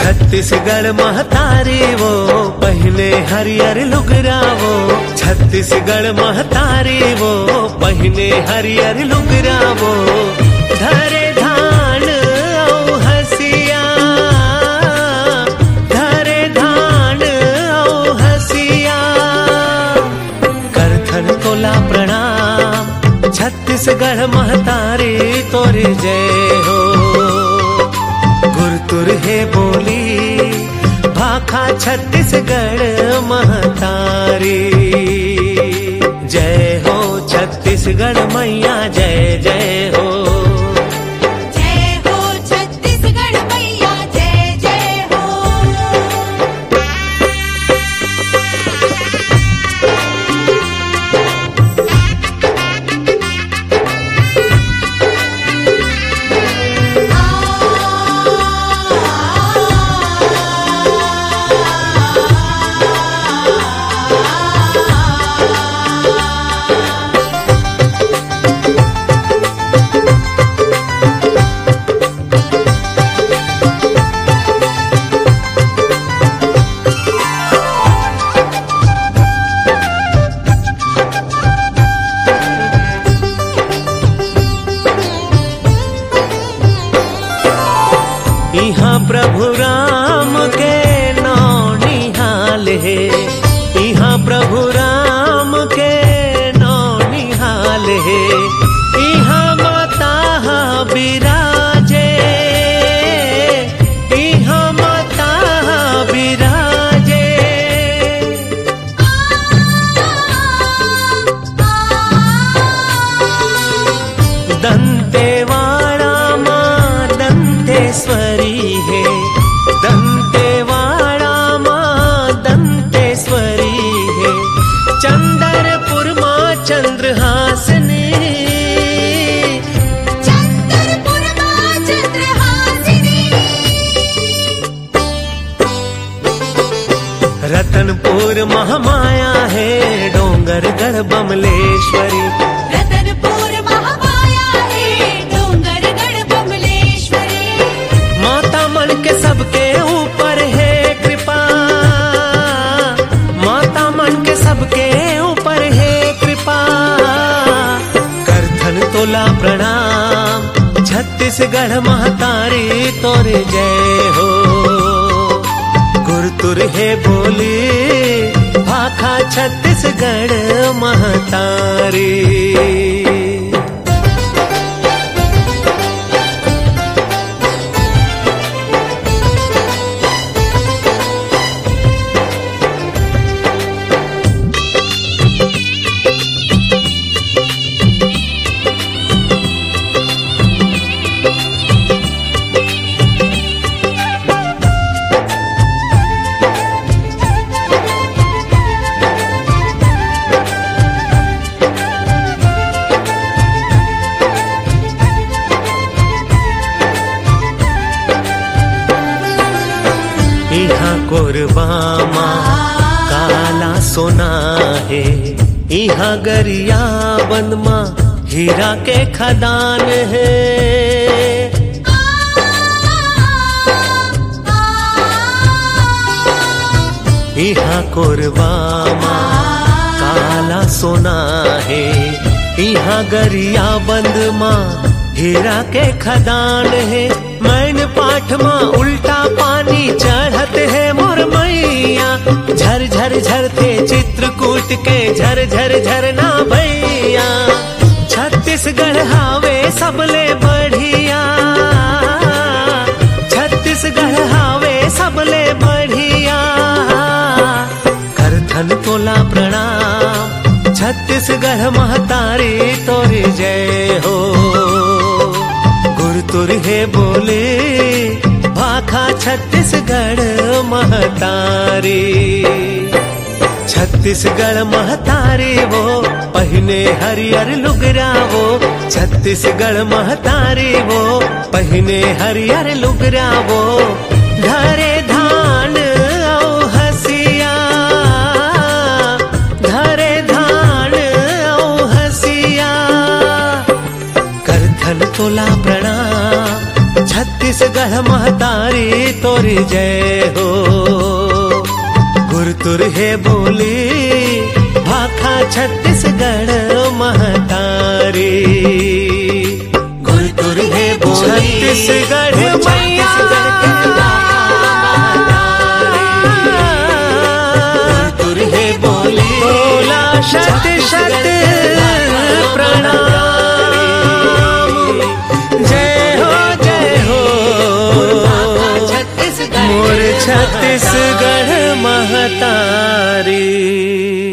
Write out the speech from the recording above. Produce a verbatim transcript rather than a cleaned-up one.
छत्तीसगढ़ महतारी वो पहने हरियर लुगरा वो, छत्तीसगढ़ महतारी वो पहने हरियर लुगरा वो, धरे धान औ हसिया, धरे धान औ हसिया, करथन तोला प्रणाम छत्तीसगढ़ महतारी तोरे जय हो। गुरतुर है बोली भाखा छत्तीसगढ़ महतारी, जय हो छत्तीसगढ़ मैया जय जय हो। जय हो छत्तीसगढ़ मैया जय जय हो। इहाँ प्रभु राम के नौ निहाल है, इहाँ प्रभु राम के नौ निहाल है, इहाँ माता बिराजे, इहाँ माता बिराजे, दंतेवाड़ा माँ दंतेश्वरी है, दंतेवाड़ा माँ दंतेश्वरी है, चंदरपुर माँ चंद्रहासिनी, चंदरपुर माँ चंद्रहासिनी, रतनपुर महामाया है डोंगरगढ़ बमलेश्वरी, रतनपुर महामाया है डोंगरगढ़ बमलेश्वरी, माता मन के सबके ऊपर है कृपा, माता मन के सबके ऊपर है कृपा, करथन तोला प्रणाम छत्तीसगढ़ महतारी तोरे जय हो। गुरतुर है बोली भाखा छत्तीसगढ़ महतारी। इहाँ कोरबा माँ काला सोना है, इहाँ गरिया बंद माँ हीरा के खदान है, इहाँ कोरबा माँ काला सोना है, इहाँ गरिया बंद माँ हीरा के खदान है, मैन पाठ माँ उल्टा पानी चढ़त है मोर मैया, झर झर झरते चित्रकूट के झर झर झरना भैया, छत्तीसगढ़ हावे सबले बढ़िया, छत्तीसगढ़ हावे सबले बढ़िया, करथन तोला प्रणाम छत्तीसगढ़ महतारी तोरे जय हो। गुरतुर है बोले भाखा छत्तीसगढ़ महतारी, छत्तीसगढ़ महतारी वो पहने हरियर लुगरा वो, छत्तीसगढ़ महतारी वो पहने हरियर लुगरा वो, धरे धान औ हसिया, धरे धान औ हसिया, करथन तोला प्रणाम छत्तीसगढ़ छत्तीसगढ़ महतारी तोरी जय हो। गुरतुर है बोली भाखा छत्तीसगढ़ महतारी। गुरतुर है बोली छत्तीसगढ़ मैया गुरतुर है बोली बोला शत शत प्रणाम। मोर छत्तीसगढ़ महतारी।